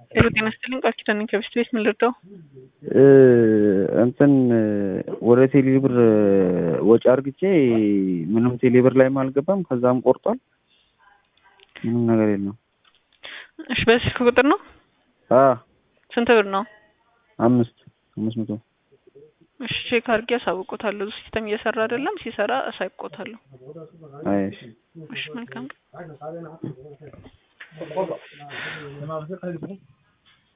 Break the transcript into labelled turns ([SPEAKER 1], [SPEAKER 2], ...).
[SPEAKER 1] ጤና ይስጥልኝ ቃል ኪዳን ነኝ ከብስት ቤት ምን ልርዳው?
[SPEAKER 2] እንትን ወደ ቴሌብር ወጪ አርግቼ ምንም ቴሌብር ላይም አልገባም። ከዛም ቆርጧል። ምንም ነገር የለም።
[SPEAKER 1] እሺ በስልክ ቁጥር ነው? ስንት ብር ነው?
[SPEAKER 2] 500
[SPEAKER 1] እሺ ቼክ አድርጌ አሳውቆታለሁ። ሲስተም እየሰራ አይደለም፣ ሲሰራ አሳውቆታለሁ።
[SPEAKER 2] አይሽ
[SPEAKER 1] እሺ መልካም